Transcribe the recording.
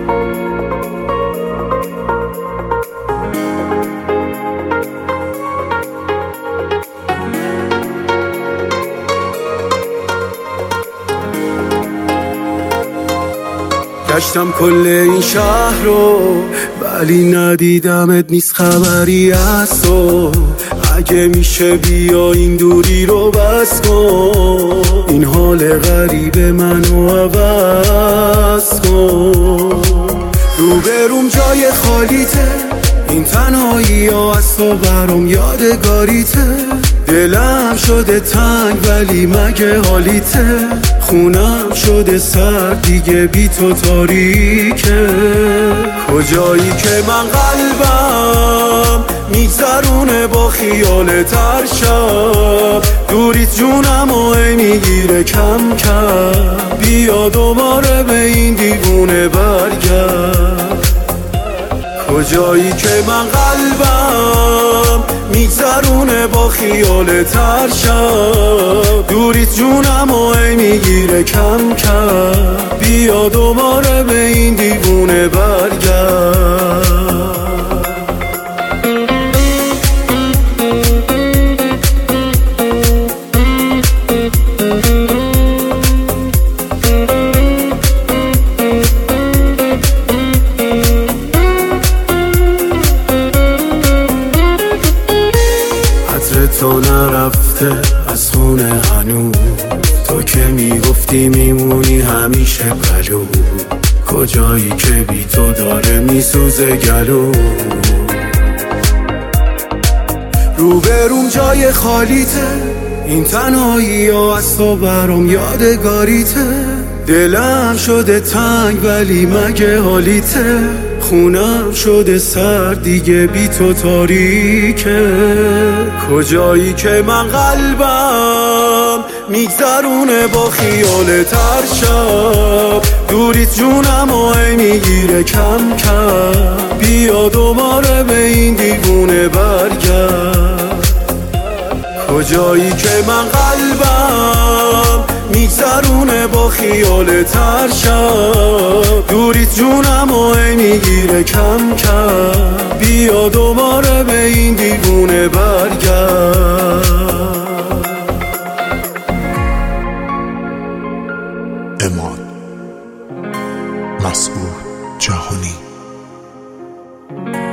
گشتم کل این شهر رو ولی ندیدمت، نیست خبری از تو. اگه میشه بیا این دوری رو بس کن، این حال غریب منو عوض کن. روبروم جای خالیته، این تنهایی ها از تو برام یادگاریته. دلم شده تنگ ولی مگه حالیته، خونم شده سرد دیگه بی تو تاریکه. کجایی که من قلبم میگذرونه با خیالت هر شب، دوریت جونم و میگیره کم کم. بیا دوباره به این دیوونه برگرد. کجایی که من قلبم میگذرونه با خیالت هر شب، دوریت جونم و میگیره کم کم. بیا دوباره به این دیوونه برگرد. تو نرفته از خونه هنوز، تو که میگفتی میمونی همیشه بلو. کجایی که بی تو داره میسوزه گلو. روبروم جای خالیته، این تنهایی ها از تو برام یادگاریته. دلم شده تنگ ولی مگه حالیته، خونم شده سرد دیگه بی تو تاریکه. کجایی که من قلبم میگذرونه با خیالت هر شب، دوریت جونم و میگیره کم کم. بیا دوباره به این دیوونه برگرد. کجایی که من قلبم میگذرونه با خیالت هر شب، دوریت جونم و میگیره کم کم. بیا دوباره به این دیوونه برگرد. امان مسعود جهانی.